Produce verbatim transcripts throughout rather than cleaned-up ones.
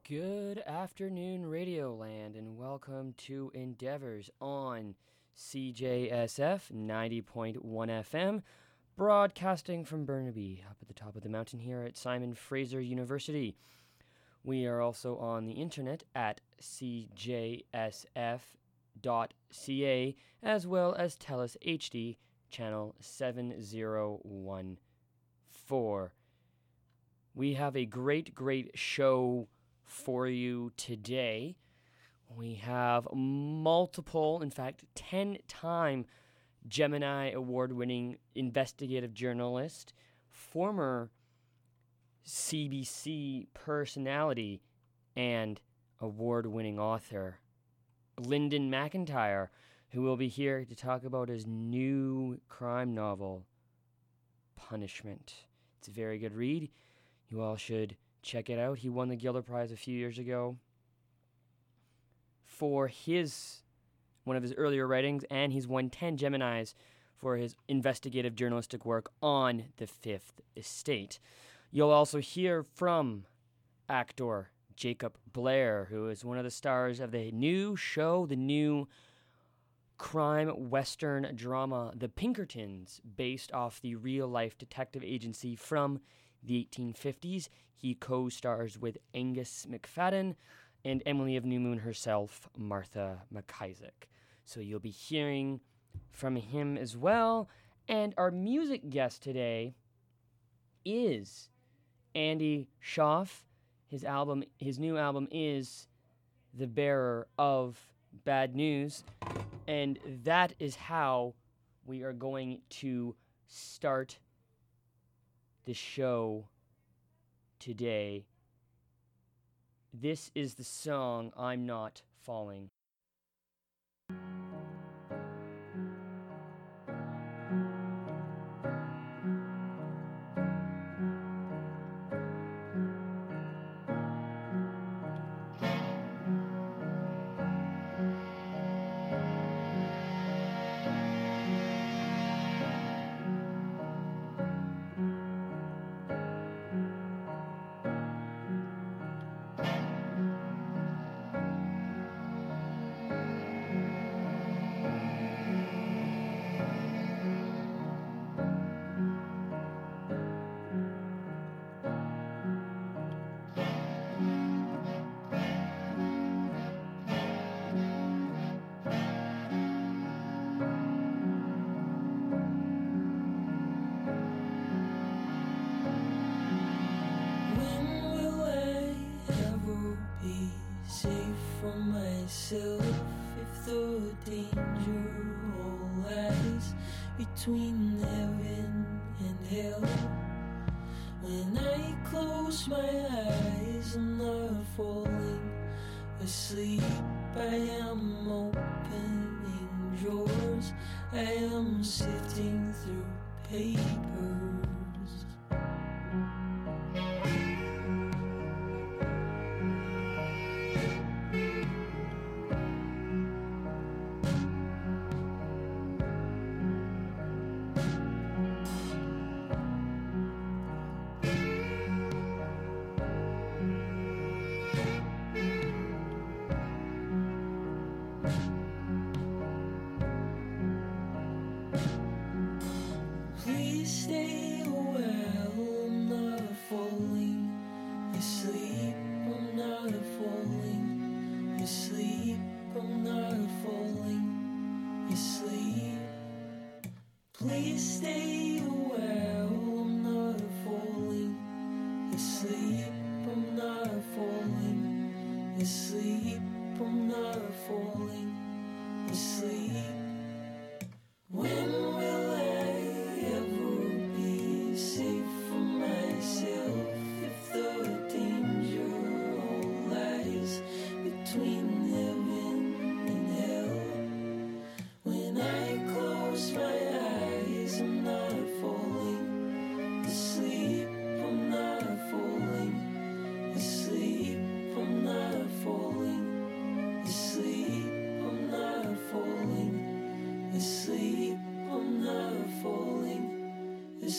Good afternoon, Radioland, and welcome to Endeavors on C J S F ninety point one F M, broadcasting from Burnaby, up at the top of the mountain here at Simon Fraser University. We are also on the internet at c j s f dot c a, as well as Telus H D, channel seven zero one four. We have a great, great show for you today. We have multiple, in fact, ten-time Gemini Award-winning investigative journalist, former C B C personality, and award-winning author, Lyndon McIntyre, who will be here to talk about his new crime novel, Punishment. It's a very good read. You all should check it out. He won the Gilder Prize a few years ago for his one of his earlier writings, and he's won ten Geminis for his investigative journalistic work on The Fifth Estate. You'll also hear from actor Jacob Blair, who is one of the stars of the new show, the new crime western drama, The Pinkertons, based off the real-life detective agency from the eighteen fifties. He co-stars with Angus McFadden and Emily of New Moon herself, Martha McIsaac. So you'll be hearing from him as well. And our music guest today is Andy Shauf. His album, his new album is The Bearer of Bad News. And that is how we are going to start the show today. This is the song I'm Not Falling. If the danger all lies between heaven and hell, when I close my eyes I'm not falling asleep. I am opening drawers, I am sifting through papers.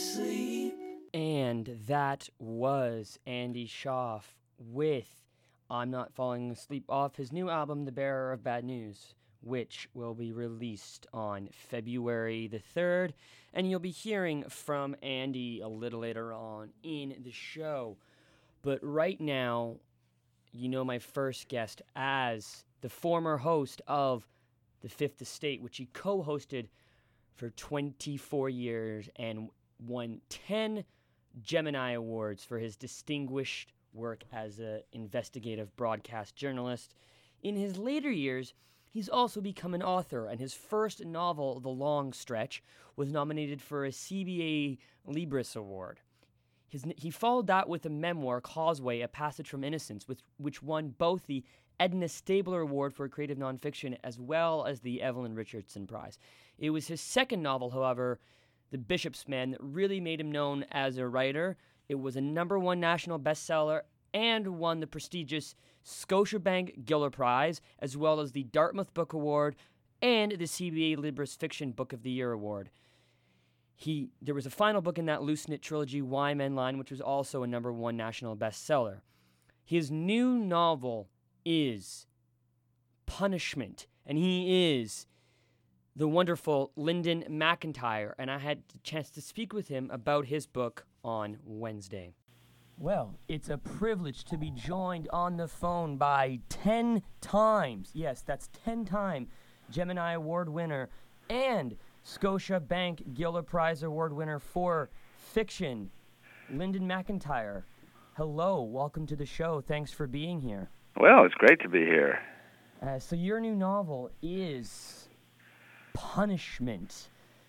And that was Andy Shauf with I'm Not Falling Asleep off his new album, The Bearer of Bad News, which will be released on February the third, and you'll be hearing from Andy a little later on in the show. But right now, you know my first guest as the former host of The Fifth Estate, which he co-hosted for twenty-four years and won ten Gemini Awards for his distinguished work as an investigative broadcast journalist. In his later years, he's also become an author, and his first novel, The Long Stretch, was nominated for a C B A Libris Award. His, he followed that with a memoir, Causeway, A Passage from Innocence, with, which won both the Edna Stabler Award for creative nonfiction as well as the Evelyn Richardson Prize. It was his second novel, however, The Bishop's Men, that really made him known as a writer. It was a number one national bestseller and won the prestigious Scotiabank Giller Prize, as well as the Dartmouth Book Award and the C B A Libris Fiction Book of the Year Award. He There was a final book in that loose-knit trilogy, Why Men Line, which was also a number one national bestseller. His new novel is Punishment, and he is the wonderful Lyndon McIntyre, and I had the chance to speak with him about his book on Wednesday. Well, it's a privilege to be joined on the phone by ten times, yes, that's ten-time Gemini Award winner and Scotiabank Giller Prize Award winner for fiction, Lyndon McIntyre. Hello, welcome to the show. Thanks for being here. Well, it's great to be here. Uh, so your new novel is Punishment.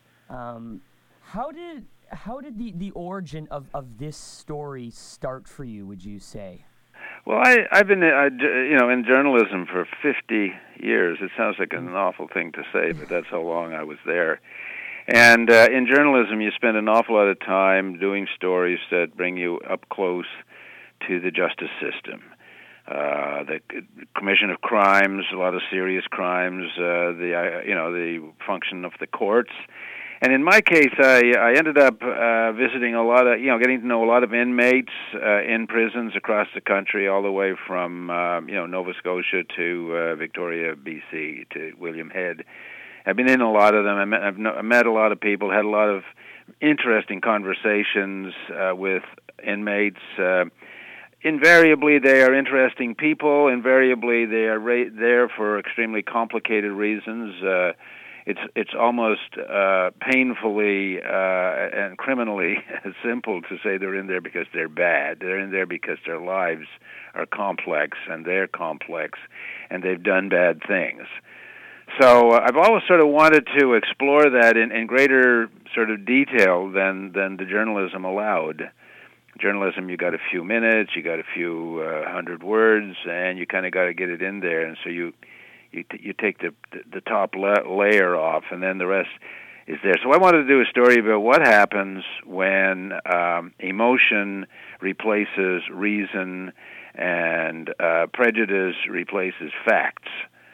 Um, how did how did the, the origin of, of this story start for you, would you say? Well, I, I've been I, you know, in journalism for fifty years. It sounds like an awful thing to say, but that's how long I was there. And uh, in journalism, you spend an awful lot of time doing stories that bring you up close to the justice system. Uh, the commission of crimes, a lot of serious crimes, uh, the uh, you know the function of the courts, and in my case, I, I ended up uh, visiting a lot of you know getting to know a lot of inmates uh, in prisons across the country, all the way from uh, you know Nova Scotia to uh, Victoria, B C, to William Head. I've been in a lot of them. I met, I've met a lot of people, had a lot of interesting conversations uh, with inmates. Uh, Invariably, they are interesting people. Invariably, they are ra- there for extremely complicated reasons. Uh, it's it's almost uh, painfully uh, and criminally simple to say they're in there because they're bad. They're in there because their lives are complex, and they're complex, and they've done bad things. So uh, I've always sort of wanted to explore that in, in greater sort of detail than, than the journalism allowed. Journalism, you got a few minutes, you got a few uh, hundred words, and you kind of got to get it in there. And so you you t- you take the the top la- layer off, and then the rest is there. So I wanted to do a story about what happens when um, emotion replaces reason and uh, prejudice replaces facts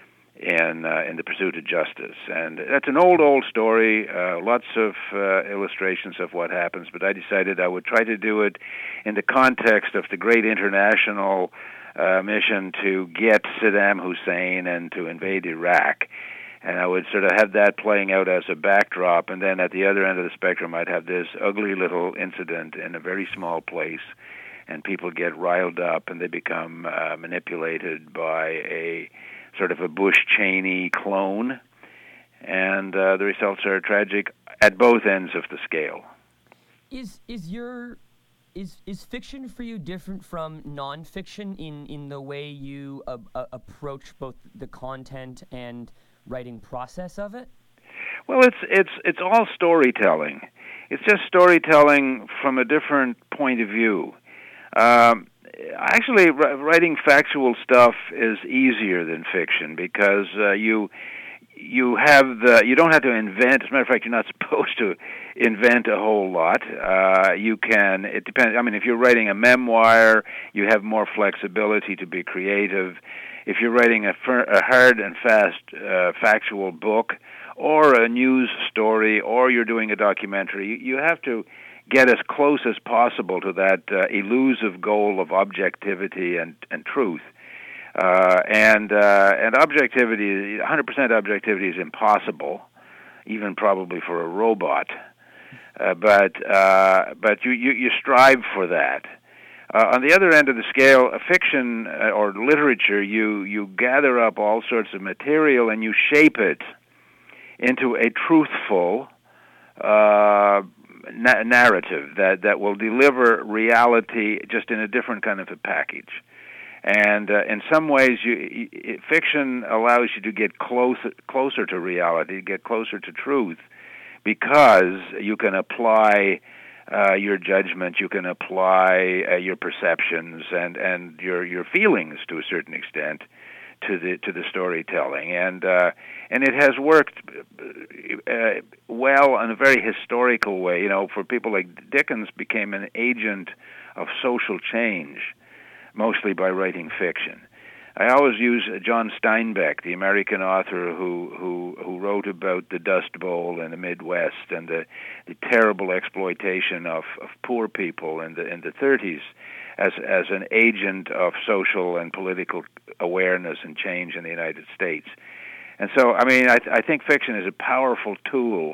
in uh, in the pursuit of justice. And that's an old, old story, uh, lots of uh, illustrations of what happens, but I decided I would try to do it in the context of the great international uh, mission to get Saddam Hussein and to invade Iraq. And I would sort of have that playing out as a backdrop, and then at the other end of the spectrum I'd have this ugly little incident in a very small place, and people get riled up and they become uh, manipulated by a sort of a Bush-Cheney clone, and uh, the results are tragic at both ends of the scale. Is is your is is fiction for you different from nonfiction in, in the way you uh, uh, approach both the content and writing process of it? Well, it's it's it's all storytelling. It's just storytelling from a different point of view. Um, Actually, writing factual stuff is easier than fiction because uh, you you have the you don't have to invent. As a matter of fact, you're not supposed to invent a whole lot. Uh, you can. It depends. I mean, if you're writing a memoir, you have more flexibility to be creative. If you're writing a, fir- a hard and fast uh, factual book, or a news story, or you're doing a documentary, you, you have to get as close as possible to that uh, elusive goal of objectivity and, and truth. Uh, and uh, and objectivity, one hundred percent objectivity is impossible, even probably for a robot. Uh, but uh, but you, you, you strive for that. Uh, on the other end of the scale, uh, fiction uh, or literature, you, you gather up all sorts of material and you shape it into a truthful uh, na- narrative that, that will deliver reality just in a different kind of a package. And uh, in some ways, you, you, fiction allows you to get closer, closer to reality, get closer to truth, because you can apply uh, your judgment, you can apply uh, your perceptions and, and your your feelings to a certain extent to the to the storytelling, and uh, and it has worked uh, well in a very historical way. You know, for people like Dickens, became an agent of social change, mostly by writing fiction. I always use John Steinbeck, the American author who who, who wrote about the Dust Bowl in the Midwest and the, the terrible exploitation of, of poor people in the in the thirties, as as an agent of social and political awareness and change in the United States. And so, I mean, I, th- I think fiction is a powerful tool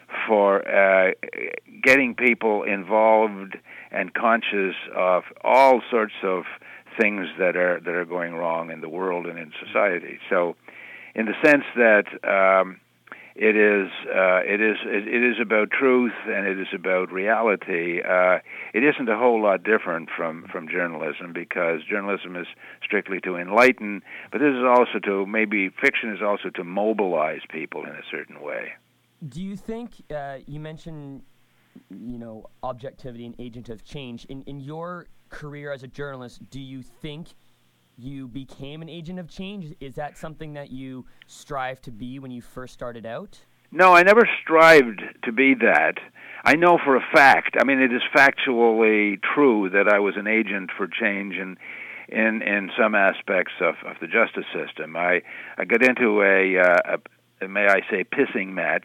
for uh, getting people involved and conscious of all sorts of things that are that are going wrong in the world and in society. So, in the sense that um, it is uh, it is it is about truth and it is about reality, uh, it isn't a whole lot different from, from journalism, because journalism is strictly to enlighten, but this is also to maybe fiction is also to mobilize people in a certain way. Do you think uh, you mentioned, you know, objectivity and agent of change in in your career as a journalist? Do you think you became an agent of change? Is that something that you strive to be when you first started out? No, I never strived to be that. I know for a fact, I mean, it is factually true that I was an agent for change in in, in some aspects of, of the justice system. I, I got into a, uh, a, may I say, pissing match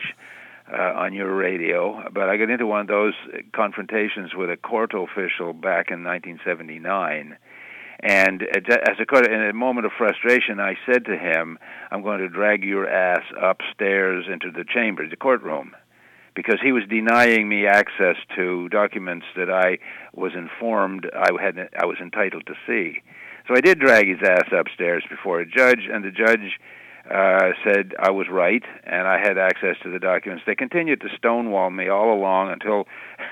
Uh, on your radio, but I got into one of those confrontations with a court official back in nineteen seventy-nine, and as a in a moment of frustration, I said to him, "I'm going to drag your ass upstairs into the chamber, the courtroom," because he was denying me access to documents that I was informed I had I was entitled to see. So I did drag his ass upstairs before a judge, and the judge Uh, said I was right, and I had access to the documents. They continued to stonewall me all along until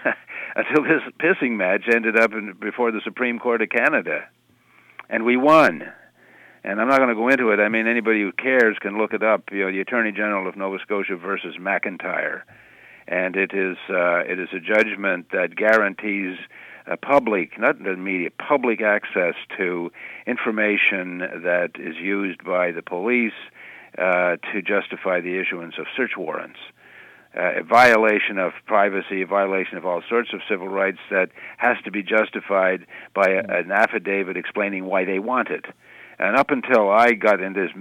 until this pissing match ended up in, before the Supreme Court of Canada, and we won. And I'm not going to go into it. I mean, anybody who cares can look it up. You know, the Attorney General of Nova Scotia versus McIntyre, and it is uh, it is a judgment that guarantees uh, public, not the media, public access to information that is used by the police Uh, to justify the issuance of search warrants, uh, a violation of privacy, a violation of all sorts of civil rights that has to be justified by a, an affidavit explaining why they want it. And up until I got in this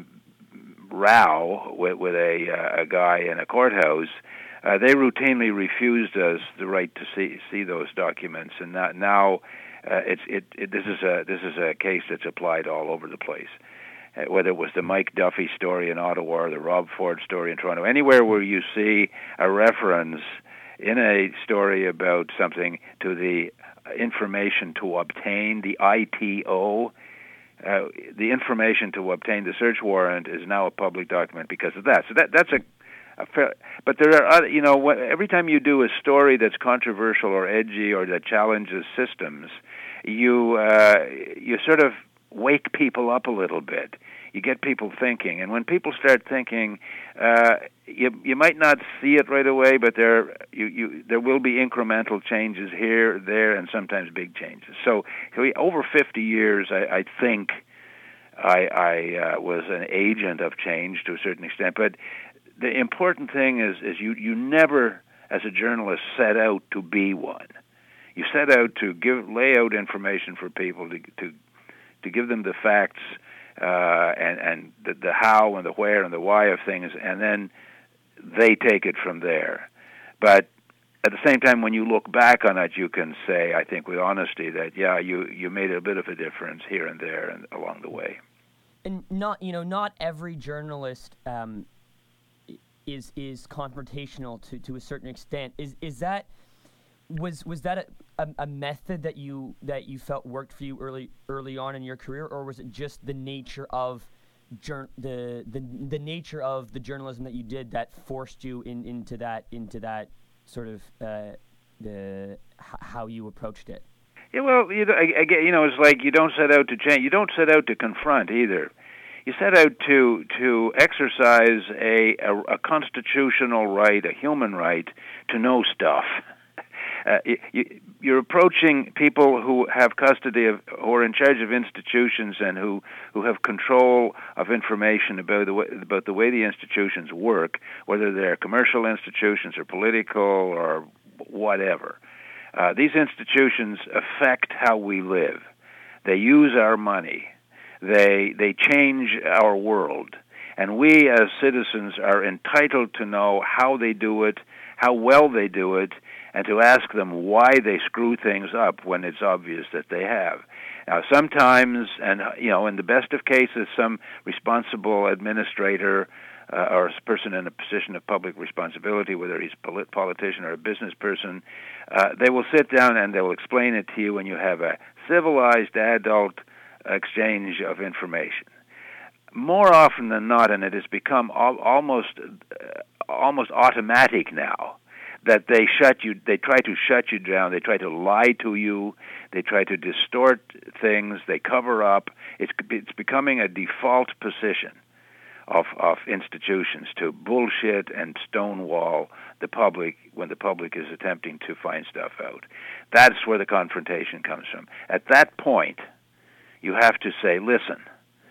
row with, with a, uh, a guy in a courthouse, uh, they routinely refused us the right to see see those documents. And not, now, uh, it's it, it this is a this is a case that's applied all over the place. Uh, whether it was the Mike Duffy story in Ottawa or the Rob Ford story in Toronto, anywhere where you see a reference in a story about something to the information to obtain, the I T O, uh, the information to obtain the search warrant is now a public document because of that. So that that's a, a fair, but there are other, you know, what, every time you do a story that's controversial or edgy or that challenges systems, you uh, you sort of wake people up a little bit. You get people thinking, and when people start thinking, uh, you you might not see it right away, but there you, you there will be incremental changes here, there, and sometimes big changes. So, over fifty years, I, I think I, I uh, was an agent of change to a certain extent. But the important thing is is you you never, as a journalist, set out to be one. You set out to give lay out information for people to to to give them the facts uh, and, and the, the how and the where and the why of things, and then they take it from there. But at the same time, when you look back on it, you can say, I think with honesty, that, yeah, you, you made a bit of a difference here and there and along the way. and not you know not every journalist um, is is confrontational to, to a certain extent. Is is that was was that a, a, a method that you that you felt worked for you early early on in your career, or was it just the nature of jur- the the the nature of the journalism that you did that forced you in, into that into that sort of uh, the h- how you approached it? Yeah, well, you know, again, you know, it's like you don't set out to change. You don't set out to confront either. You set out to to exercise a, a, a constitutional right, a human right, to know stuff. Uh, you, you're approaching people who have custody of, who are in charge of institutions, and who, who have control of information about the way, about the way the institutions work, whether they're commercial institutions or political or whatever. Uh, these institutions affect how we live. They use our money. They they change our world. And we as citizens are entitled to know how they do it, how well they do it, and to ask them why they screw things up when it's obvious that they have. Now, sometimes, and you know, in the best of cases, some responsible administrator uh, or a person in a position of public responsibility, whether he's a polit- politician or a business person, uh, they will sit down and they will explain it to you, and you have a civilized adult exchange of information. More often than not, and it has become al- almost uh, almost automatic now, that they shut you, they try to shut you down, they try to lie to you, they try to distort things, they cover up. It's it's becoming a default position of of institutions to bullshit and stonewall the public when the public is attempting to find stuff out. That's where the confrontation comes from. At that point, you have to say, listen,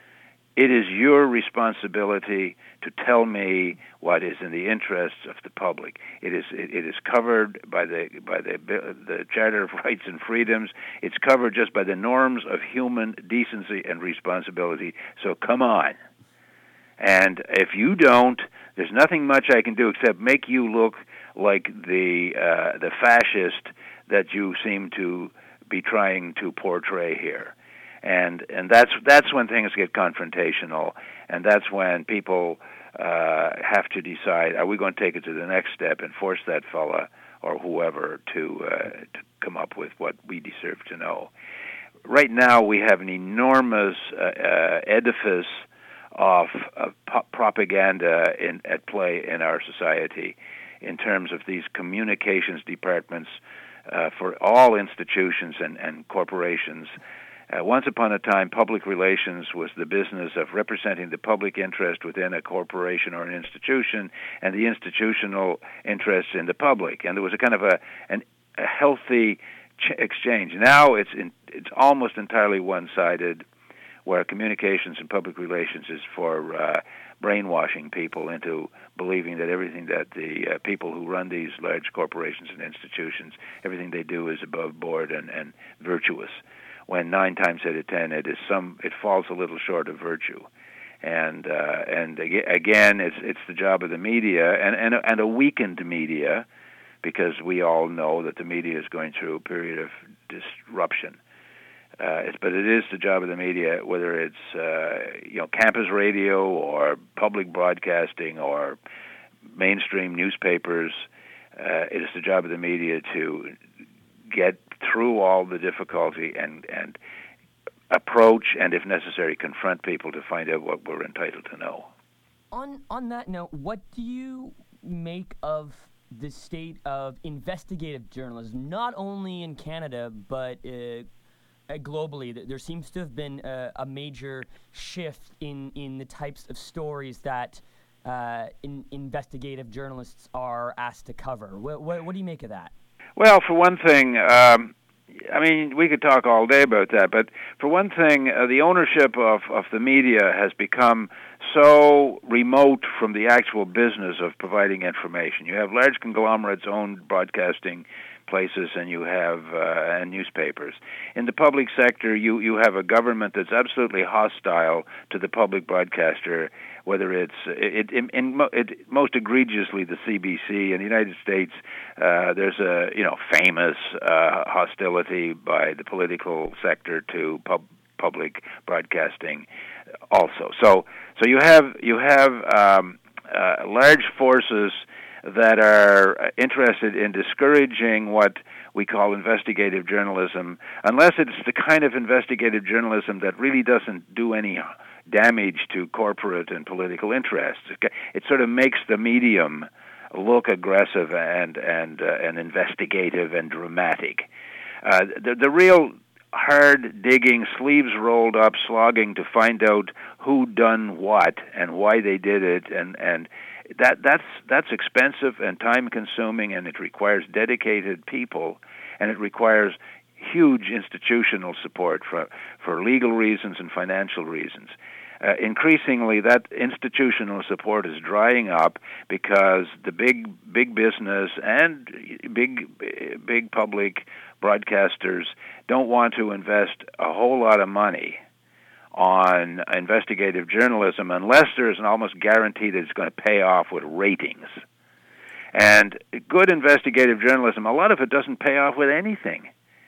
it is your responsibility to tell me what is in the interests of the public. It is it, it is covered by the by the the Charter of Rights and Freedoms. It's covered just by the norms of human decency and responsibility. So come on. And if you don't, there's nothing much I can do except make you look like the uh, the fascist that you seem to be trying to portray here. And and that's that's when things get confrontational, and that's when people uh, have to decide: are we going to take it to the next step and force that fella or whoever to uh, to come up with what we deserve to know? Right now, we have an enormous uh, uh, edifice of, of po- propaganda in, at play in our society, in terms of these communications departments uh, for all institutions and, and corporations. Uh, once upon a time, public relations was the business of representing the public interest within a corporation or an institution, and the institutional interests in the public. And there was a kind of a, an, a healthy ch- exchange. Now it's in, it's almost entirely one-sided, where communications and public relations is for uh, brainwashing people into believing that everything that the uh, people who run these large corporations and institutions, everything they do is above board and, and virtuous. When nine times out of ten, it is some, it falls a little short of virtue, and uh, and again, it's it's the job of the media and and a, and a weakened media, because we all know that the media is going through a period of disruption. Uh, it's, but it is the job of the media, whether it's uh, you know campus radio or public broadcasting or mainstream newspapers. Uh, it is the job of the media to get through all the difficulty and and approach and, if necessary, confront people to find out what we're entitled to know. On on that note, what do you make of the state of investigative journalism, not only in Canada but uh, globally? There seems to have been a, a major shift in, in the types of stories that uh, in, investigative journalists are asked to cover. What, what, what do you make of that? Well, for one thing, um, I mean, we could talk all day about that, but for one thing, uh, the ownership of, of the media has become so remote from the actual business of providing information. You have large conglomerates own broadcasting places, and you have uh, and newspapers. In the public sector, you, you have a government that's absolutely hostile to the public broadcaster, whether it's it, in, in, it most egregiously the C B C. In the United States, uh, there's a you know famous uh, hostility by the political sector to pub, public broadcasting also. So so you have you have um, uh, large forces that are interested in discouraging what we call investigative journalism, unless it's the kind of investigative journalism that really doesn't do any damage to corporate and political interests. It sort of makes the medium look aggressive and and uh, and investigative and dramatic. Uh, the, the real hard digging, sleeves rolled up, slogging to find out who done what and why they did it, and and that that's that's expensive and time consuming, and it requires dedicated people, and it requires huge institutional support for for legal reasons and financial reasons. Uh, increasingly, that institutional support is drying up because the big big business and big big public broadcasters don't want to invest a whole lot of money on investigative journalism unless there's an almost guarantee that it's going to pay off with ratings. And good investigative journalism, a lot of it doesn't pay off with anything.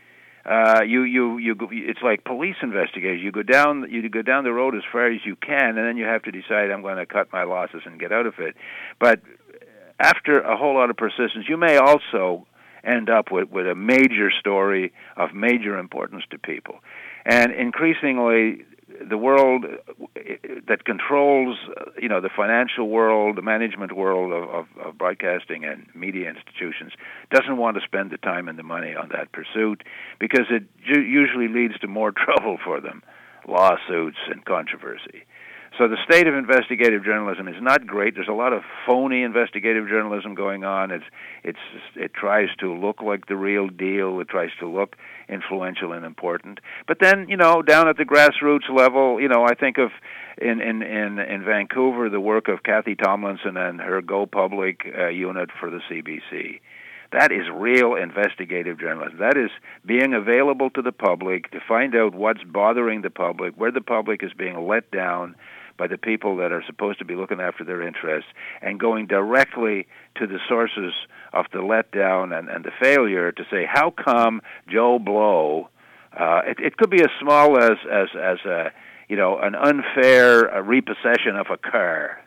Uh, you, you, you, it's like police investigators. You go down, you go down the road as far as you can, and then you have to decide, I'm going to cut my losses and get out of it. But after a whole lot of persistence, you may also end up with, with a major story of major importance to people. And increasingly, the world that controls, you know, the financial world, the management world of, of, of broadcasting and media institutions doesn't want to spend the time and the money on that pursuit because it ju- usually leads to more trouble for them, lawsuits and controversy. So the state of investigative journalism is not great. There's a lot of phony investigative journalism going on. It's it's it tries to look like the real deal. It tries to look influential and important. But then, you know, down at the grassroots level, you know, I think of in in in, in Vancouver the work of Kathy Tomlinson and her Go Public uh, unit for the C B C. That is real investigative journalism. That is being available to the public to find out what's bothering the public, where the public is being let down by the people that are supposed to be looking after their interests, and going directly to the sources of the letdown and, and the failure to say, how come Joe Blow, uh, it, it could be as small as, as, as a, you know, an unfair uh, repossession of a car.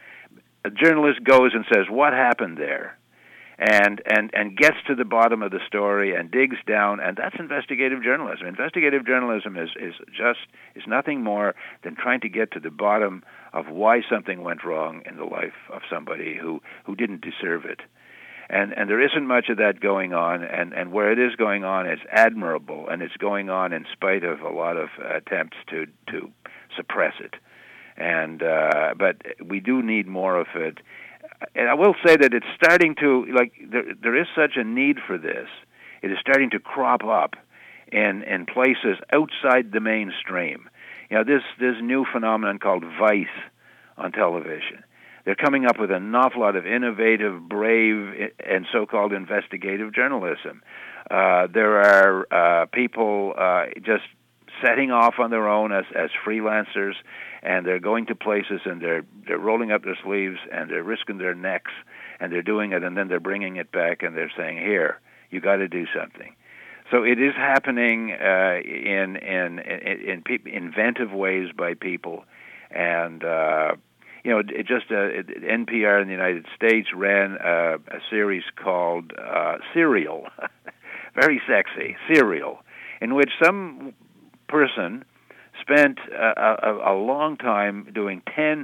A journalist goes and says, what happened there? And, and and gets to the bottom of the story and digs down, and that's investigative journalism. Investigative journalism is, is just is nothing more than trying to get to the bottom of why something went wrong in the life of somebody who, who didn't deserve it. And and there isn't much of that going on, and, and where it is going on is admirable, and it's going on in spite of a lot of attempts to, to suppress it. And uh, but we do need more of it. And I will say that it's starting to, like, there there is such a need for this. It is starting to crop up in, in places outside the mainstream. You know, this, this new phenomenon called Vice on television. They're coming up with an awful lot of innovative, brave, and so-called investigative journalism. Uh, there are uh, people uh, just setting off on their own as, as freelancers, and they're going to places and they're they're rolling up their sleeves and they're risking their necks and they're doing it, and then they're bringing it back and they're saying, here, you got to do something. So it is happening uh, in, in in in pe- inventive ways by people, and uh, you know, it just uh, it, N P R in the United States ran uh, a series called uh, Serial, very sexy, Serial, in which some person spent a, a, a long time doing ten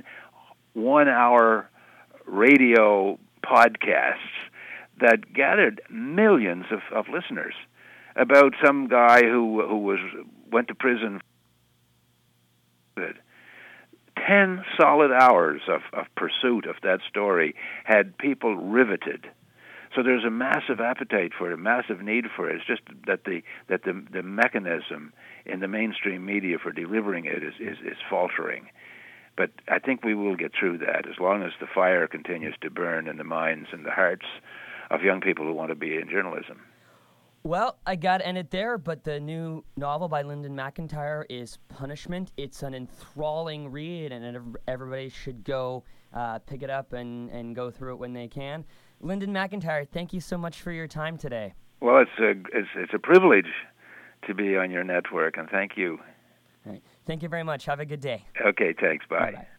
one-hour radio podcasts that gathered millions of, of listeners about some guy who who was went to prison. Ten solid hours of, of pursuit of that story had people riveted. So there's a massive appetite for it, a massive need for it. It's just that the that the the mechanism in the mainstream media for delivering it is, is, is faltering. But I think we will get through that as long as the fire continues to burn in the minds and the hearts of young people who want to be in journalism. Well, I got to end it there, but the new novel by Lyndon McIntyre is Punishment. It's an enthralling read, and everybody should go uh, pick it up and, and go through it when they can. Lyndon McIntyre, thank you so much for your time today. Well, it's a it's, it's a privilege to be on your network, and thank you. All right. Thank you very much. Have a good day. Okay, thanks. Bye. Bye-bye.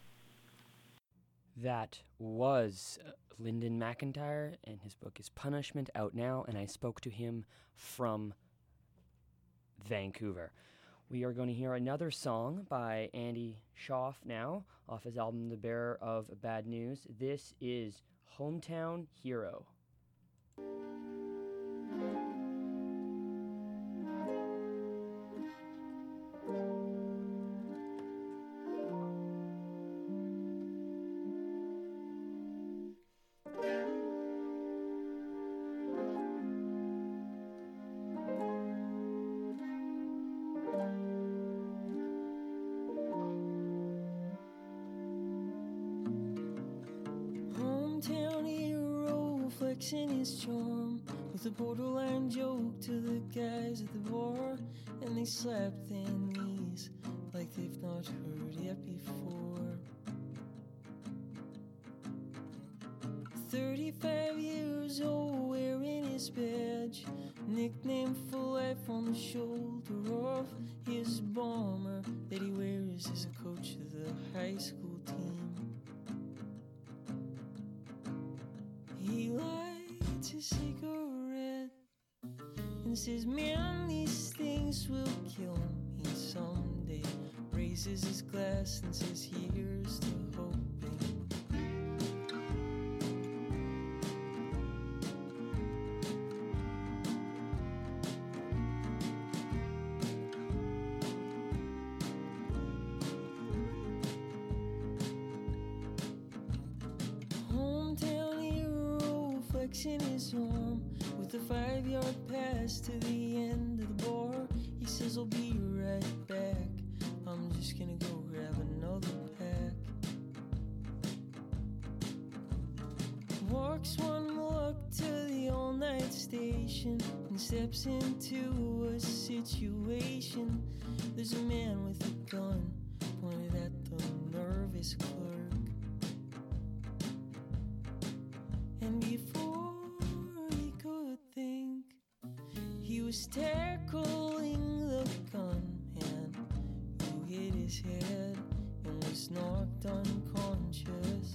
That was Lyndon McIntyre, and his book is Punishment, out now, and I spoke to him from Vancouver. We are going to hear another song by Andy Shauf now, off his album The Bearer of Bad News. This is Hometown Hero. In his charm with a borderline joke to the guys at the bar, and they slap their knees like they've not heard it before. Thirty-five years old, wearing his badge, nickname for life on the shoulder of his bomber that he wears as a coach of the high school team. He lights a cigarette and says, man, these things will kill me someday. Raises his glass and says, here's to hoping. In his arm with a five-yard pass to the end of the bar, he says, I'll be right back. I'm just gonna go grab another pack. Walks one block to the all-night station and steps into a situation. There's a man with a gun pointed at the nervous clerk, and before he was tackling the gunman who hit his head and was knocked unconscious.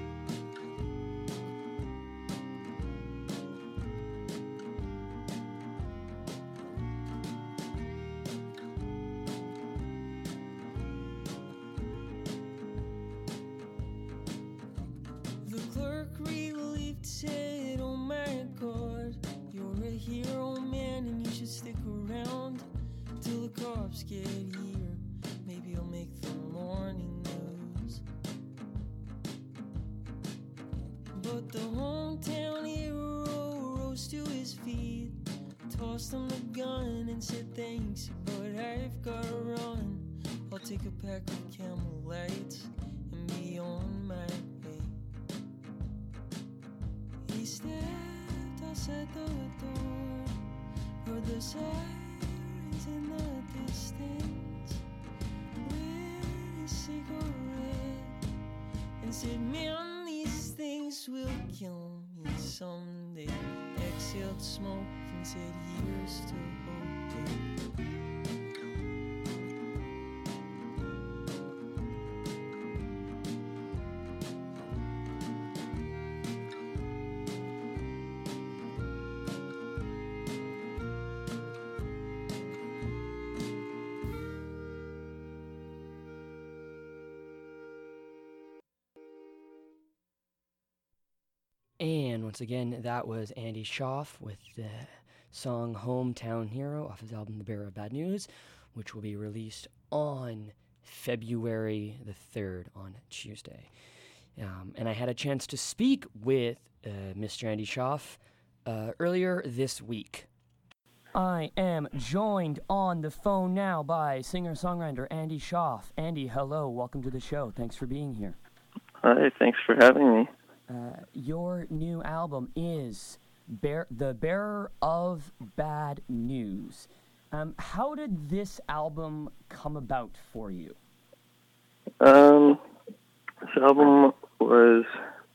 The clerk relieved said, oh my God, you're a hero, man, and you should stick around till the cops get here. Maybe you'll make the morning news. But the hometown hero rose to his feet, tossed him the gun and said, thanks, but I've gotta run. I'll take a pack of Camel Lights and be on my way. He stepped outside the door, heard the sirens in the distance, lit his cigarette and said, man, these things will kill me someday. Exhaled smoke and said, here's to hoping. And once again, that was Andy Shauf with the song Hometown Hero off his album The Bearer of Bad News, which will be released on February the third, on Tuesday. Um, and I had a chance to speak with uh, Mister Andy Shauf uh, earlier this week. I am joined on the phone now by singer-songwriter Andy Shauf. Andy, hello. Welcome to the show. Thanks for being here. Hi, thanks for having me. Uh, your new album is Bear- The Bearer of Bad News. Um, how did this album come about for you? Um, this album was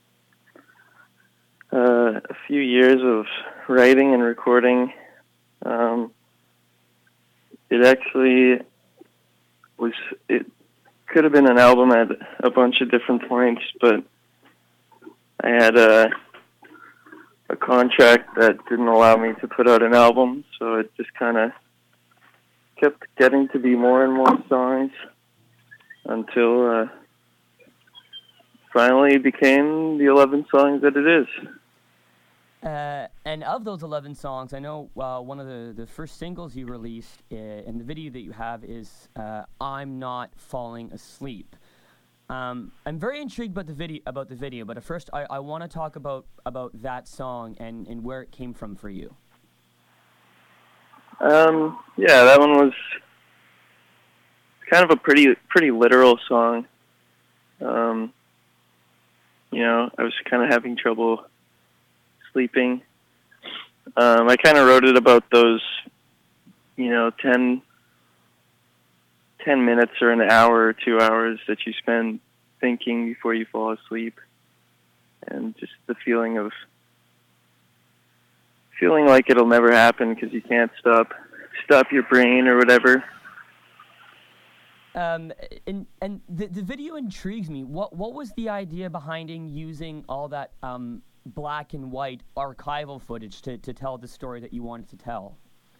uh, a few years of writing and recording. Um, it actually was it could have been an album at a bunch of different points, but I had a a contract that didn't allow me to put out an album, so it just kind of kept getting to be more and more songs until uh, finally became the eleven songs that it is. Uh, and of those eleven songs, I know uh, one of the, the first singles you released uh, and the video that you have is uh, "I'm Not Falling Asleep." Um, I'm very intrigued about the video. About the video, but at first, I, I want to talk about, about that song and, and where it came from for you. Um, yeah, that one was kind of a pretty pretty literal song. Um, you know, I was kind of having trouble sleeping. Um, I kind of wrote it about those, you know, ten, ten minutes or an hour or two hours that you spend thinking before you fall asleep, and just the feeling of feeling like it'll never happen because you can't stop stop your brain or whatever. Um, and and the the video intrigues me. What what was the idea behind using all that um, black and white archival footage to, to tell the story that you wanted to tell?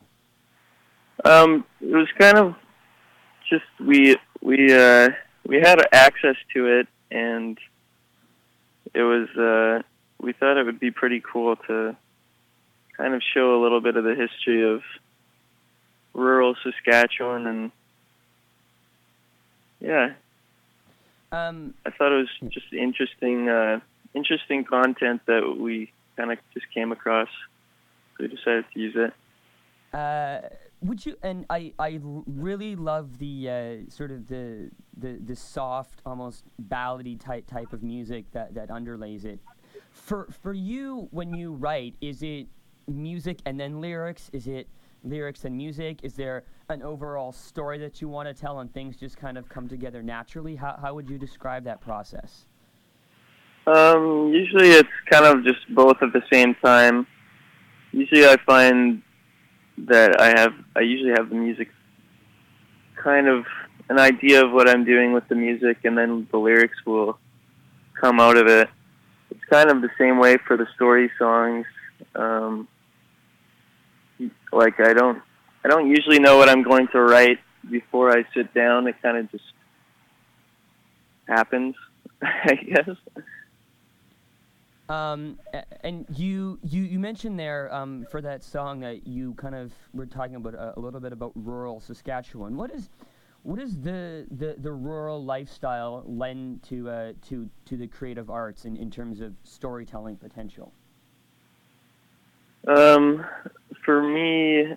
Um, it was kind of just we we uh, we had access to it, and it was uh, we thought it would be pretty cool to kind of show a little bit of the history of rural Saskatchewan, and yeah, um, I thought it was just interesting, uh, interesting content that we kind of just came across, so we decided to use it. Uh, would you? And I, I really love the uh, sort of the, the the soft, almost ballady type type of music that, that underlays it. For for you, when you write, is it music and then lyrics? Is it lyrics and music? Is there an overall story that you want to tell and things just kind of come together naturally? How how would you describe that process? Um, usually it's kind of just both at the same time. Usually I find that I have, I usually have the music, kind of an idea of what I'm doing with the music, and then the lyrics will come out of it. It's kind of the same way for the story songs. Um, like I don't, I don't usually know what I'm going to write before I sit down. It kind of just happens, I guess. Um, and you, you, you mentioned there um, for that song that you kind of were talking about a, a little bit about rural Saskatchewan. What is what is the, the, the rural lifestyle lend to uh, to to the creative arts in, in terms of storytelling potential? Um, for me, uh,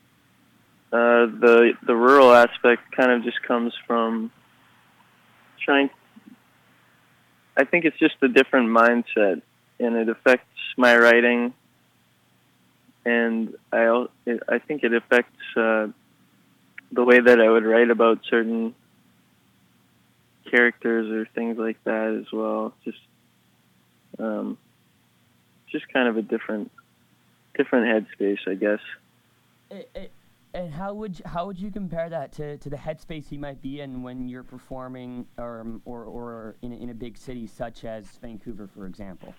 the the rural aspect kind of just comes from trying. I think it's just a different mindset, and it affects my writing, and I, it, I think it affects uh, the way that I would write about certain characters or things like that as well. Just, um, just kind of a different, different headspace, I guess. It, it, and how would you, how would you compare that to, to the headspace you might be in when you're performing or or, or in a, in a big city such as Vancouver, for example?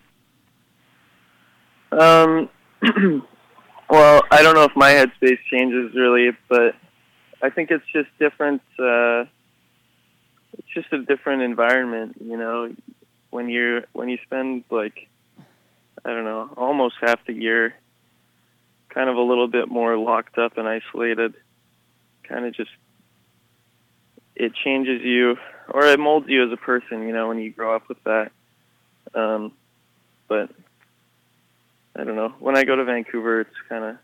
Um, well, I don't know if my headspace changes really, but I think it's just different. Uh, it's just a different environment, you know. When you're when you spend like I don't know, almost half the year, kind of a little bit more locked up and isolated, kind of just it changes you, or it molds you as a person, you know, when you grow up with that. Um, but I don't know. When I go to Vancouver, it's kind of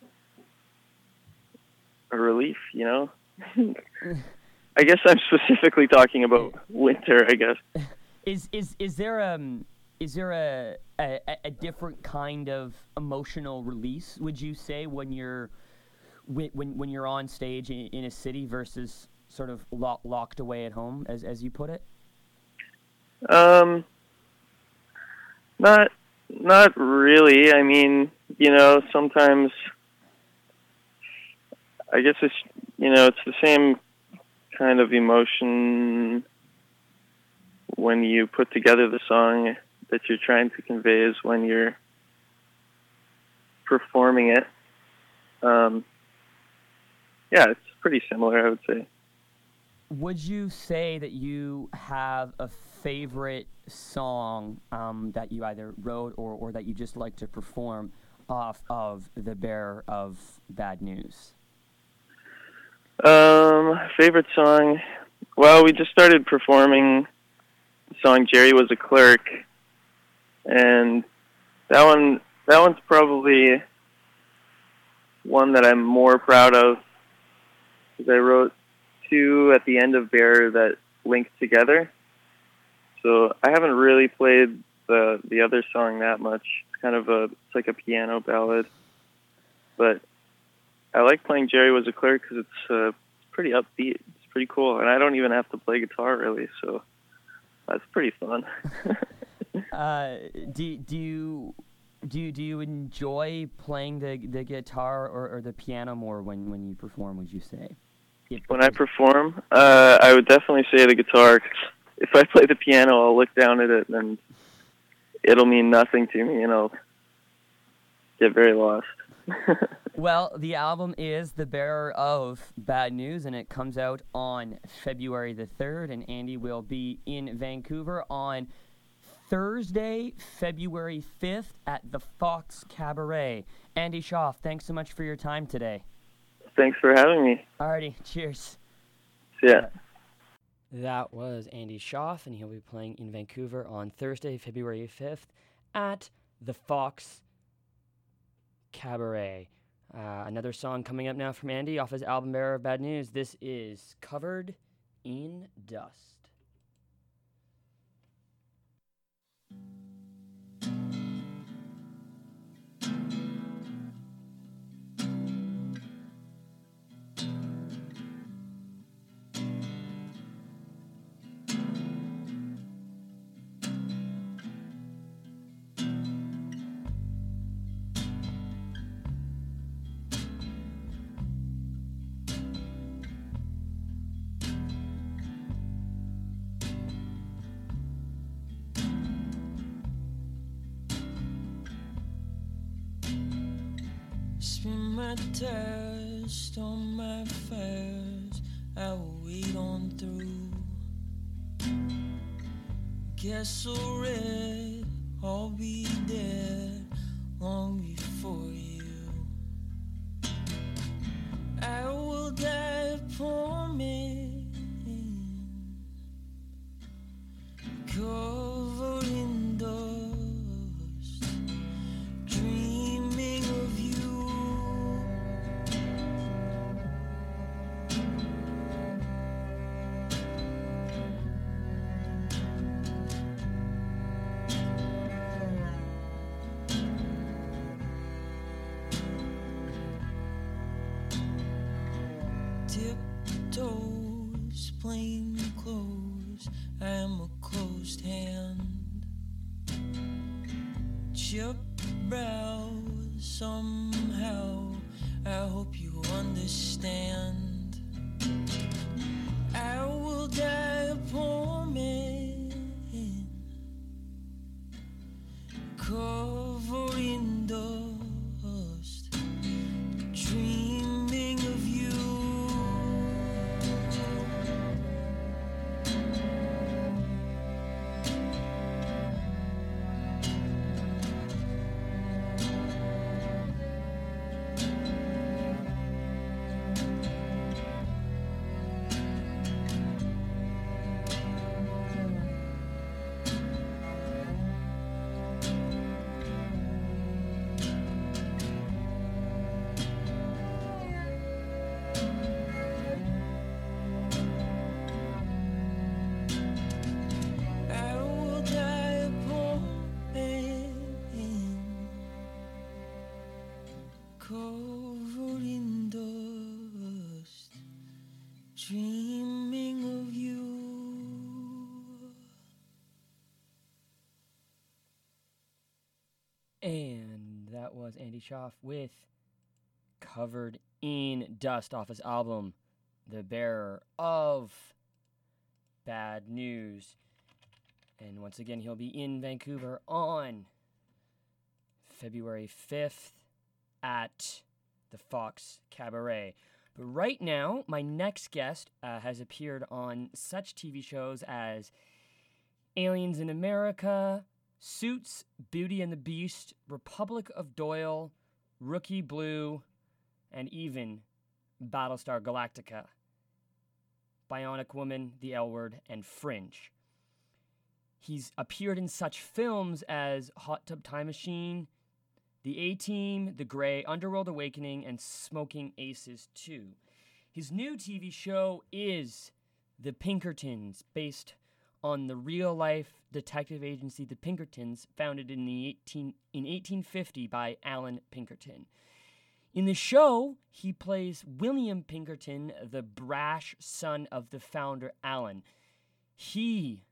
a relief, you know. I guess I'm specifically talking about winter, I guess. Is is is there um is there a, a a different kind of emotional release, would you say, when you're when when you're on stage in, in a city versus sort of lock, locked away at home, as as you put it? Um, not not really. I mean, you know, sometimes I guess it's you know it's the same kind of emotion when you put together the song that you're trying to convey as when you're performing it. Um, yeah, it's pretty similar, I would say. Would you say that you have a favorite song um, that you either wrote or, or that you just like to perform off of The Bearer of Bad News? Um, favorite song? Well, we just started performing the song "Jerry Was a Clerk," and that one that one's probably one that I'm more proud of because I wrote two at the end of Bear that link together. So I haven't really played the the other song that much. It's kind of a it's like a piano ballad, but I like playing "Jerry Was a Clerk" because it's uh, pretty upbeat. It's pretty cool, and I don't even have to play guitar really, so that's pretty fun. uh, do do you do you, do you enjoy playing the the guitar or, or the piano more when, when you perform? Would you say? If when I perform, uh, I would definitely say the guitar. 'Cause if I play the piano, I'll look down at it and it'll mean nothing to me, and I'll get very lost. Well, the album is The Bearer of Bad News, and it comes out on February the third, and Andy will be in Vancouver on Thursday, February fifth at the Fox Cabaret. Andy Schaff, thanks so much for your time today. Thanks for having me. Alrighty, cheers. Yeah. That was Andy Schaff, and he'll be playing in Vancouver on Thursday, February fifth at the Fox Cabaret. Uh, another song coming up now from Andy off his album Bearer of Bad News. This is Covered in Dust. Spin my test on my fires, I will wait on through. Guess already I'll be dead long before you. I will die poor man, covered in dust, dreaming of you. Tiptoes, plain clothes, I am a closed hand. Chip brow, somehow, I hope you understand. I will die a poor man, covered in dust, dreaming of you. Covered in dust, dreaming of you. And that was Andy Schaff with Covered in Dust off his album the bearer of bad news. And once again, he'll be in Vancouver on February fifth at the Fox Cabaret. But right now, my next guest uh, has appeared on such T V shows as Aliens in America, Suits, Beauty and the Beast, Republic of Doyle, Rookie Blue, and even Battlestar Galactica, Bionic Woman, The L Word, and Fringe. He's appeared in such films as Hot Tub Time Machine, The A-Team, The Grey, Underworld Awakening, and Smoking Aces two. His new T V show is The Pinkertons, based on the real-life detective agency The Pinkertons, founded in the eighteen in eighteen fifty by Alan Pinkerton. In the show, he plays William Pinkerton, the brash son of the founder, Alan. He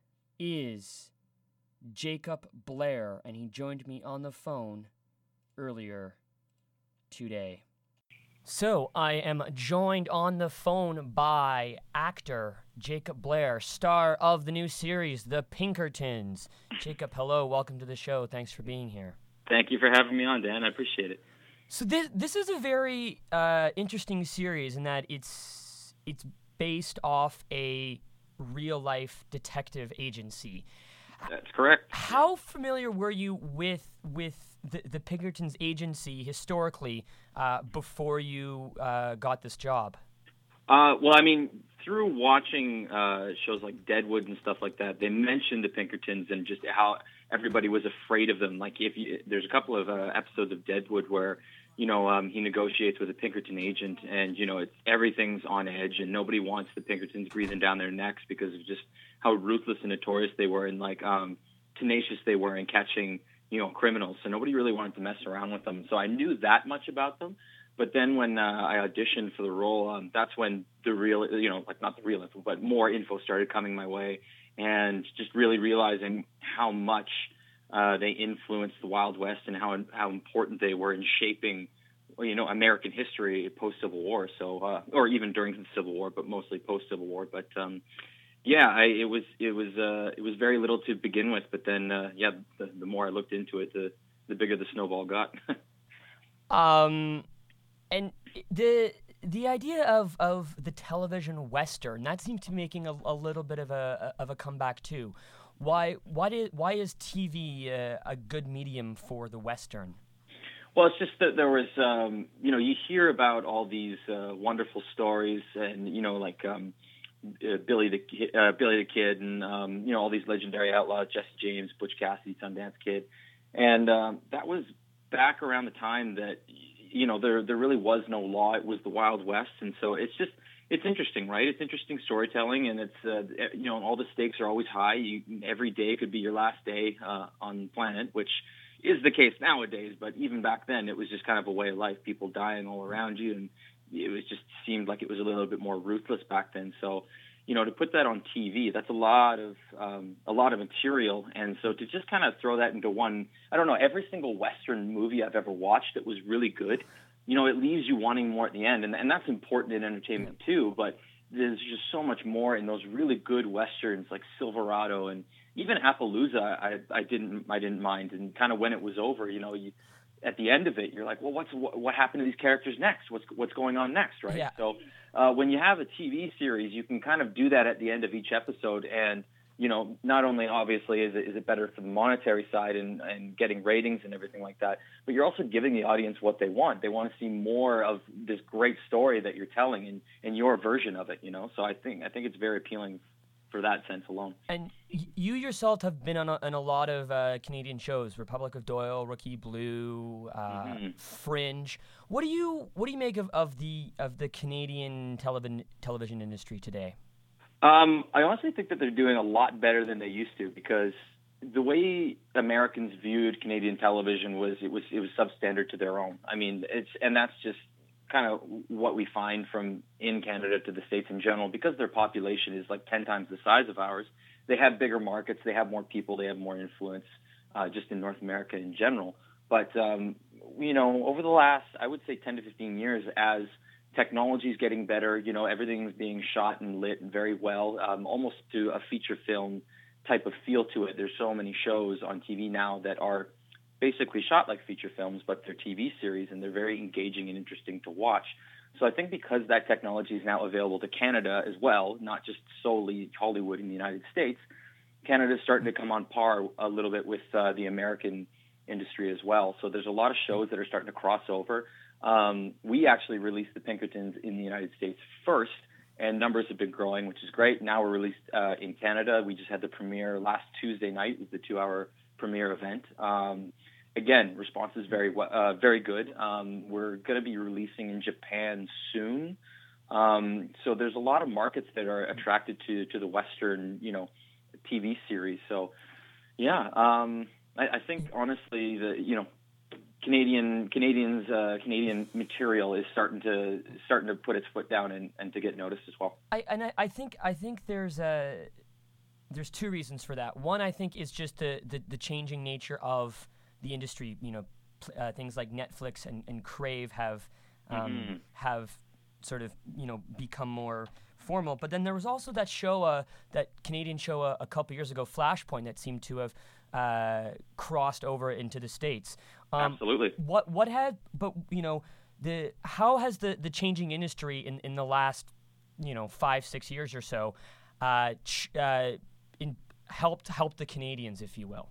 is Jacob Blair, and he joined me on the phone earlier today. So I am joined on the phone by actor Jacob Blair, star of the new series, The Pinkertons. Jacob, hello, welcome to the show. Thanks for being here. Thank you for having me on, Dan. I appreciate it. So this this is a very uh, interesting series in that it's it's based off a real life detective agency. That's correct. How familiar were you with with the, the Pinkertons agency historically uh, before you uh, got this job? Uh, well, I mean, through watching uh, shows like Deadwood and stuff like that, they mentioned the Pinkertons and just how everybody was afraid of them. Like, if you, there's a couple of uh, episodes of Deadwood where, you know, um, he negotiates with a Pinkerton agent, and you know, it's everything's on edge, and nobody wants the Pinkertons breathing down their necks because of just how ruthless and notorious they were, and like um, tenacious they were in catching, you know, criminals. So nobody really wanted to mess around with them. So I knew that much about them. But then when uh, I auditioned for the role, um, that's when the real, you know, like not the real info, but more info started coming my way, and just really realizing how much uh, they influenced the Wild West and how how important they were in shaping, you know, American history post Civil War. So, uh, or even during the Civil War, but mostly post Civil War. But um, yeah, I, it was it was uh, it was very little to begin with. But then, uh, yeah, the, the more I looked into it, the the bigger the snowball got. um. And the the idea of, of the television Western, that seems to be making a, a little bit of a of a comeback too. Why why did why is T V uh, a good medium for the Western? Well, it's just that there was, um, you know, you hear about all these uh, wonderful stories, and you know, like um, uh, Billy the uh, Billy the Kid, and um, you know, all these legendary outlaws, Jesse James, Butch Cassidy, Sundance Kid, and um, that was back around the time that, you know, there there really was no law. It was the Wild West, and so it's just it's interesting, right? It's interesting storytelling, and it's uh, you know, all the stakes are always high. You, every day could be your last day uh, on the planet, which is the case nowadays. But even back then, it was just kind of a way of life. People dying all around you, and it was just seemed like it was a little bit more ruthless back then. So, you know, to put that on T V, that's a lot of um, a lot of material, and so to just kind of throw that into one, I don't know, every single Western movie I've ever watched that was really good, you know, it leaves you wanting more at the end, and and that's important in entertainment too. But there's just so much more in those really good Westerns like Silverado and even Appaloosa. I I didn't I didn't mind, and kind of when it was over, you know, you. At the end of it, you're like, well, what's what, what happened to these characters next? What's what's going on next, right? Yeah. So uh, when you have a T V series, you can kind of do that at the end of each episode, and you know, not only obviously is it is it better for the monetary side and, and getting ratings and everything like that, but you're also giving the audience what they want. They want to see more of this great story that you're telling and, and your version of it, you know. So I think I think it's very appealing for that sense alone. And you yourself have been on a, on a lot of uh, Canadian shows: Republic of Doyle, Rookie Blue, uh, mm-hmm. Fringe. What do you what do you make of, of the of the Canadian television television industry today? Um, I honestly think that they're doing a lot better than they used to, because the way Americans viewed Canadian television was it was it was substandard to their own. I mean, it's and that's just kind of what we find from in Canada to the States in general, because their population is like ten times the size of ours. They have bigger markets, they have more people, they have more influence uh, just in North America in general. But, um, you know, over the last, I would say ten to fifteen years, as technology's getting better. You know, everything's being shot and lit very well, um, almost to a feature film type of feel to it. There's so many shows on T V now that are basically shot like feature films, but they're T V series, and they're very engaging and interesting to watch. So I think because that technology is now available to Canada as well, not just solely Hollywood in the United States, Canada is starting to come on par a little bit with uh, the American industry as well. So there's a lot of shows that are starting to cross over. Um, we actually released the Pinkertons in the United States first, and numbers have been growing, which is great. Now we're released uh, in Canada. We just had the premiere last Tuesday night. It was the two-hour premiere event. Um, again, response is very uh, very good. Um, we're going to be releasing in Japan soon. Um, so there's a lot of markets that are attracted to to the Western, you know, T V series. So, yeah, um, I, I think honestly, the you know, Canadian Canadians uh, Canadian material is starting to starting to put its foot down and, and to get noticed as well. I and I, I think I think there's a there's two reasons for that. One, I think, is just the the, the changing nature of the industry. You know, uh, things like Netflix and, and Crave have um, mm-hmm. have sort of you know become more formal. But then there was also that show, uh, that Canadian show uh, a couple years ago, Flashpoint, that seemed to have uh, crossed over into the States. Um, Absolutely. What what had, but you know, the how has the, the changing industry in, in the last you know five six years or so, uh, ch- uh, in helped helped the Canadians, if you will.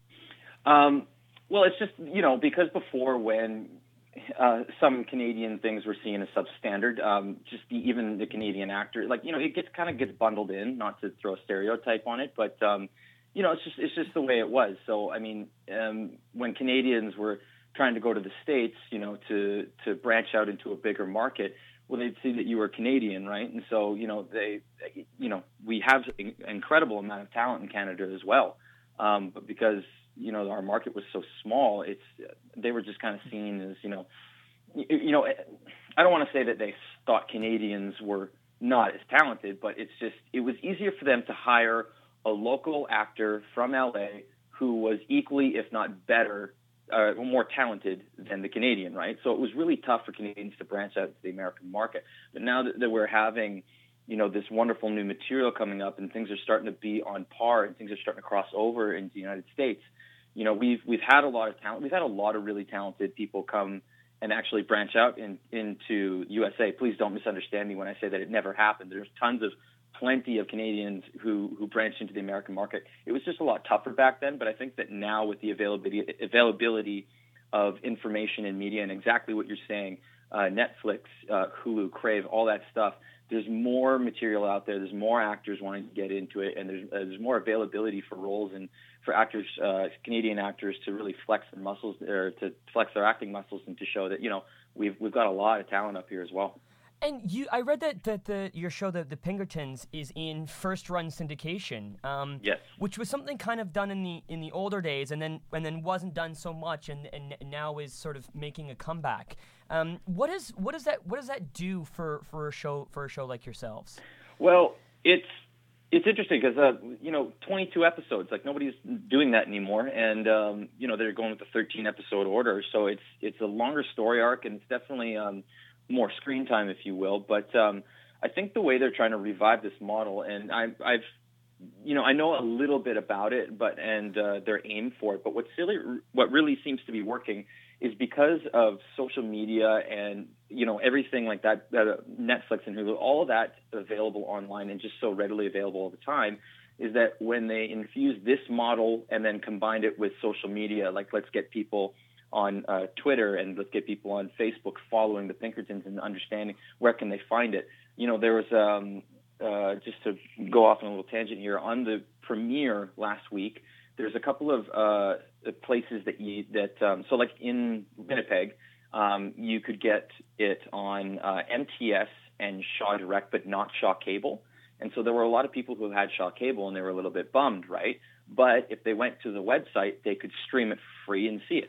Um, well, it's just you know because before when. Uh, some Canadian things were seen as substandard. Um, just the, even the Canadian actor, like you know, it gets kind of gets bundled in. Not to throw a stereotype on it, but um, you know, it's just it's just the way it was. So I mean, um, when Canadians were trying to go to the States, you know, to to branch out into a bigger market, well, they'd see that you were Canadian, right? And so you know, they, you know, we have an incredible amount of talent in Canada as well, um, but because you know, our market was so small, it's they were just kind of seen as, you know, you, you know, I don't want to say that they thought Canadians were not as talented, but it's just, it was easier for them to hire a local actor from L A who was equally, if not better, uh, more talented than the Canadian, right? So it was really tough for Canadians to branch out to the American market. But now that, that we're having, you know, this wonderful new material coming up and things are starting to be on par and things are starting to cross over into the United States, you know, we've we've had a lot of talent. We've had a lot of really talented people come and actually branch out in, into U S A. Please don't misunderstand me when I say that it never happened. There's tons of, plenty of Canadians who, who branched into the American market. It was just a lot tougher back then, but I think that now with the availability availability of information and media and exactly what you're saying, uh, Netflix, uh, Hulu, Crave, all that stuff, there's more material out there. There's more actors wanting to get into it, and there's uh, there's more availability for roles and for actors, uh, Canadian actors, to really flex their muscles or to flex their acting muscles and to show that you know we've we've got a lot of talent up here as well. And you, I read that that the your show, the the Pinkertons, is in first run syndication. Um, yes. Which was something kind of done in the in the older days, and then and then wasn't done so much, and, and now is sort of making a comeback. Um, what is what does that what does that do for, for a show for a show like yourselves? Well, it's it's interesting because uh, you know twenty-two episodes, like nobody's doing that anymore, and um, you know they're going with the thirteen episode order, so it's it's a longer story arc, and it's definitely um, more screen time, if you will. But um, I think the way they're trying to revive this model, and I, I've you know I know a little bit about it, but and uh, their aim for it, but what's really what really seems to be working is because of social media and, you know, everything like that, uh, Netflix and Hulu, all of that available online and just so readily available all the time, is that when they infuse this model and then combined it with social media, like let's get people on uh, Twitter and let's get people on Facebook following the Pinkertons and understanding where can they find it. You know, there was, um, uh, just to go off on a little tangent here, on the premiere last week, there's a couple of uh, places that you that um, so like in Winnipeg, um, you could get it on uh, M T S and Shaw Direct, but not Shaw Cable. And so there were a lot of people who had Shaw Cable, and they were a little bit bummed, right? But if they went to the website, they could stream it free and see it.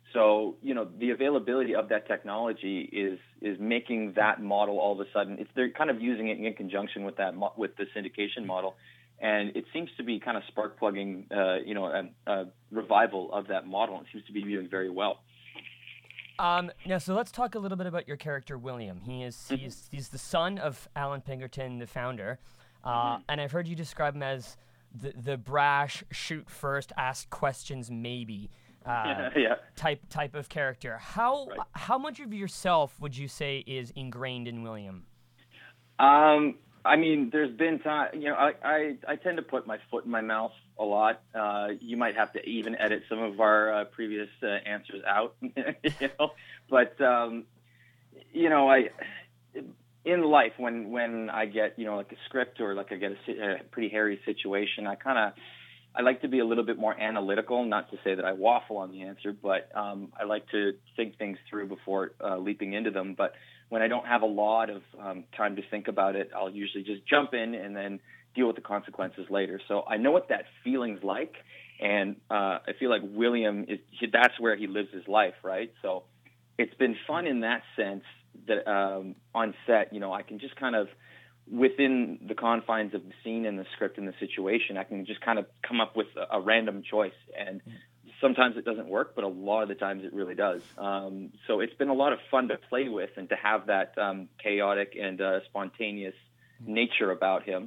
So you know the availability of that technology is is making that model all of a sudden. It's they're kind of using it in conjunction with that mo- with the syndication model. And it seems to be kind of spark plugging, uh, you know, a, a revival of that model. It seems to be doing very well. Um, now, so let's talk a little bit about your character, William. He is he's he's the son of Alan Pinkerton, the founder, uh, mm-hmm. and I've heard you describe him as the the brash, shoot first, ask questions maybe uh, yeah. type type of character. How right. how much of yourself would you say is ingrained in William? Um, I mean, there's been time, you know, I, I, I tend to put my foot in my mouth a lot. Uh, you might have to even edit some of our uh, previous uh, answers out, you know, but, um, you know, I, in life, when, when I get, you know, like a script or like I get a, a pretty hairy situation, I kind of, I like to be a little bit more analytical, not to say that I waffle on the answer, but um, I like to think things through before uh, leaping into them. But when I don't have a lot of um, time to think about it, I'll usually just jump in and then deal with the consequences later. So I know what that feeling's like, and uh, I feel like William is that's where he lives his life, right? So it's been fun in that sense that um, on set, you know, I can just kind of within the confines of the scene and the script and the situation, I can just kind of come up with a, a random choice. And sometimes it doesn't work, but a lot of the times it really does. Um, so it's been a lot of fun to play with and to have that um, chaotic and uh, spontaneous nature about him.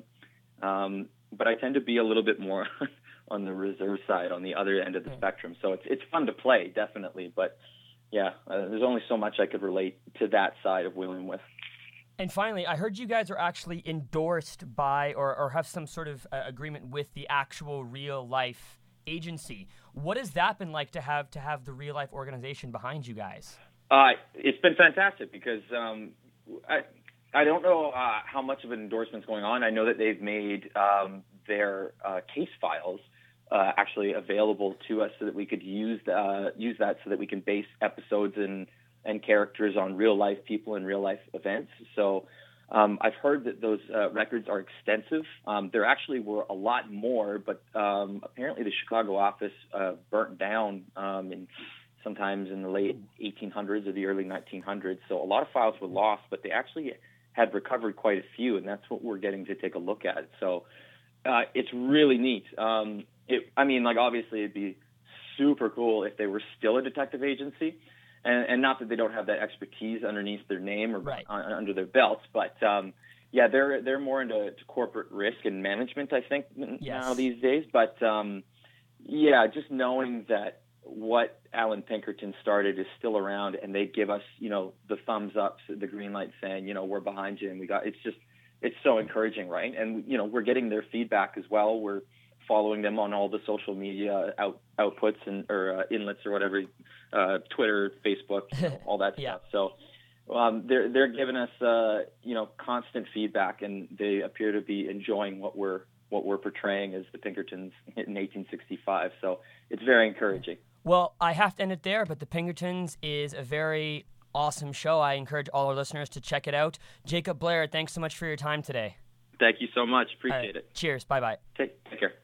Um, but I tend to be a little bit more on the reserve side, on the other end of the spectrum. So it's it's fun to play, definitely. But yeah, uh, there's only so much I could relate to that side of William with. And finally, I heard you guys are actually endorsed by or, or have some sort of uh, agreement with the actual real life agency. What has that been like to have to have the real life organization behind you guys? Uh, it's been fantastic because um, I I don't know uh, how much of an endorsement's going on. I know that they've made um, their uh, case files uh, actually available to us so that we could use uh, use that so that we can base episodes and and characters on real life people and real life events. So um, I've heard that those uh, records are extensive. Um, there actually were a lot more, but um, apparently the Chicago office uh, burnt down um, in sometimes in the late eighteen hundreds or the early nineteen hundreds. So a lot of files were lost, but they actually had recovered quite a few, and that's what we're getting to take a look at. So uh, it's really neat. Um, it, I mean, like obviously it'd be super cool if they were still a detective agency. And, and not that they don't have that expertise underneath their name or right. uh, under their belts, but um, yeah, they're they're more into corporate risk and management, I think, yes. now these days. But um, yeah, just knowing that what Alan Pinkerton started is still around, and they give us, you know, the thumbs up, the green light, saying, you know, we're behind you, and we got. It's just it's so encouraging, right? And you know, we're getting their feedback as well. We're following them on all the social media out, outputs and or uh, inlets or whatever, uh, Twitter, Facebook, you know, all that yeah. stuff. So um, they're they're giving us uh, you know constant feedback, and they appear to be enjoying what we're what we're portraying as the Pinkertons in eighteen sixty-five. So it's very encouraging. Well, I have to end it there, but the Pinkertons is a very awesome show. I encourage all our listeners to check it out. Jacob Blair, thanks so much for your time today. Thank you so much. Appreciate right. it. Cheers. Bye bye. Take, take care.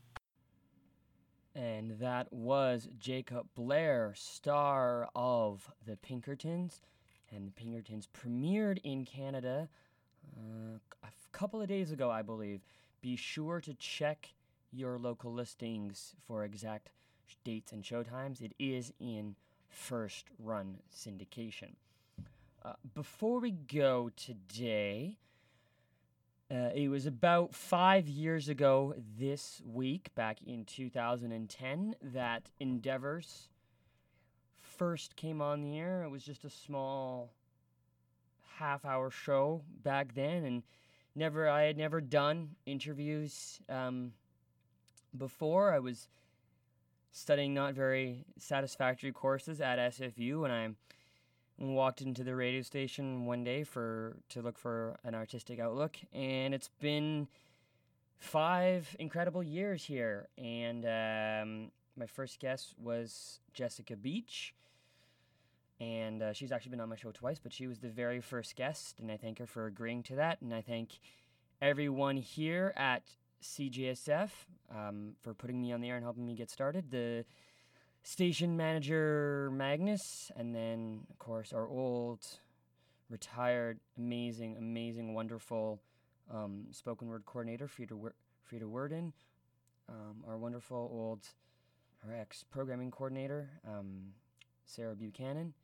And that was Jacob Blair, star of The Pinkertons. And The Pinkertons premiered in Canada uh, a couple of days ago, I believe. Be sure to check your local listings for exact dates and showtimes. It is in first run syndication. Uh, before we go today, Uh, it was about five years ago this week, back in two thousand ten, that Endeavors first came on the air. It was just a small half-hour show back then, and never I had never done interviews um, before. I was studying not very satisfactory courses at S F U, and I walked into the radio station one day for to look for an artistic outlook, and it's been five incredible years here. And um, my first guest was Jessica Beach, and uh, she's actually been on my show twice, but she was the very first guest, and I thank her for agreeing to that. And I thank everyone here at C J S F um, for putting me on the air and helping me get started. The station manager, Magnus, and then, of course, our old, retired, amazing, amazing, wonderful um, spoken word coordinator, Frida, Wer- Frida Worden, um, our wonderful old, our ex-programming coordinator, um, Sarah Buchanan,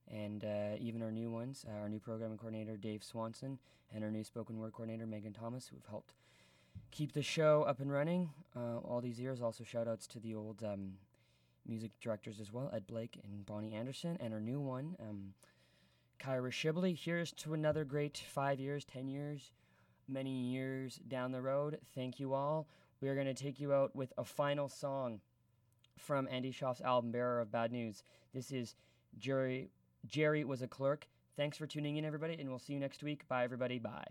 and uh, even our new ones, uh, our new programming coordinator, Dave Swanson, and our new spoken word coordinator, Megan Thomas, who have helped keep the show up and running uh, all these years. Also, shout-outs to the old um, music directors as well, Ed Blake and Bonnie Anderson, and our new one, um, Kyra Shibley. Here's to another great five years, ten years, many years down the road. Thank you all. We're going to take you out with a final song from Andy Schaaf's album, Bearer of Bad News. This is Jerry, Jerry Was a Clerk. Thanks for tuning in, everybody, and we'll see you next week. Bye, everybody. Bye.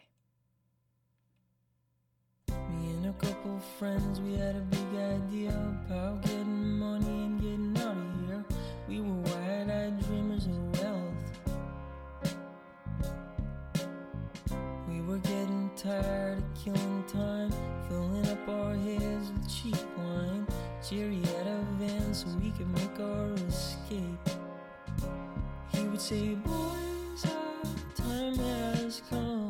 Me and a couple friends, we had a big idea about getting money and getting out of here. We were wide-eyed dreamers of wealth. We were getting tired of killing time, filling up our heads with cheap wine. Jerry had a van so we could make our escape. He would say, boys, our time has come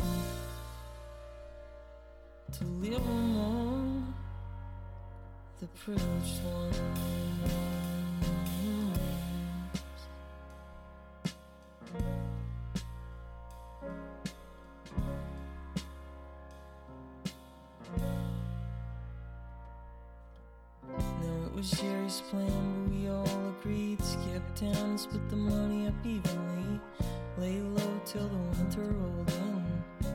to live among the privileged ones. Now it was Jerry's plan, but we all agreed. Skip town and split the money up evenly. Lay low till the winter rolled in.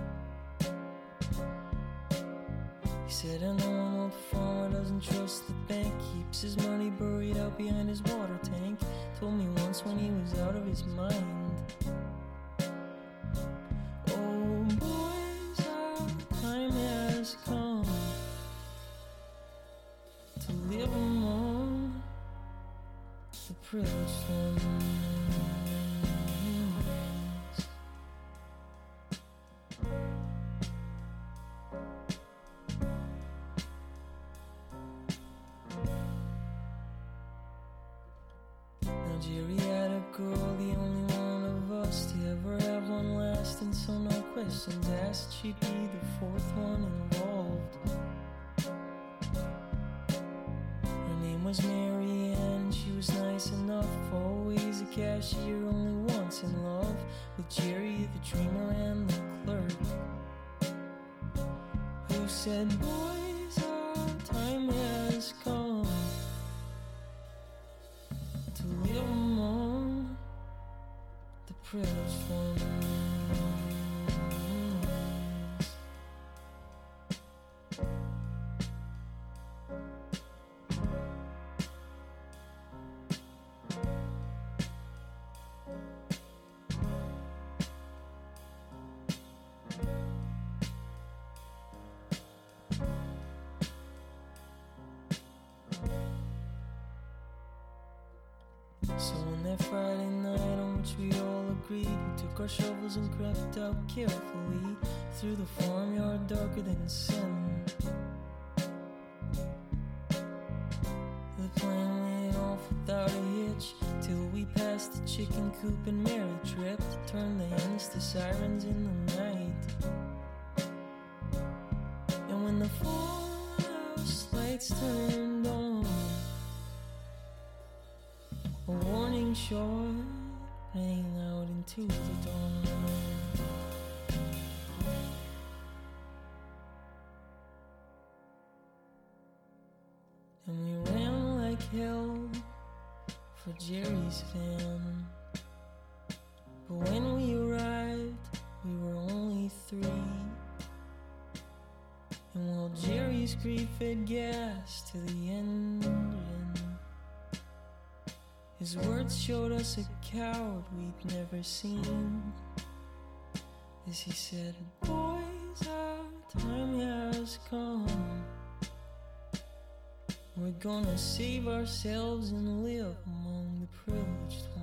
He said, I know an old farmer doesn't trust the bank, keeps his money buried out behind his water tank. Told me once when he was out of his mind. Oh boys, our time has come to live among the privileged ones. Jerry had a girl, the only one of us to ever have one last, and so no questions asked, she'd be the fourth one involved. Her name was Mary Ann, she was nice enough, always a cashier, only once in love with Jerry the dreamer and the clerk, who said, boys, our time has come to live among the privileged ones. So on that Friday night on which we all agreed, we took our shovels and crept out carefully through the farmyard darker than sin. The plan went off without a hitch till we passed the chicken coop and Mary tripped, turned the hens to sirens in the night. And when the farmhouse lights turned on, a warning shot rang out into the dawn. And we ran like hell for Jerry's van. But when we arrived, we were only three. And while Jerry's grief had gas to the engine, his words showed us a coward we'd never seen. As he said, boys, our time has come. We're gonna save ourselves and live among the privileged ones.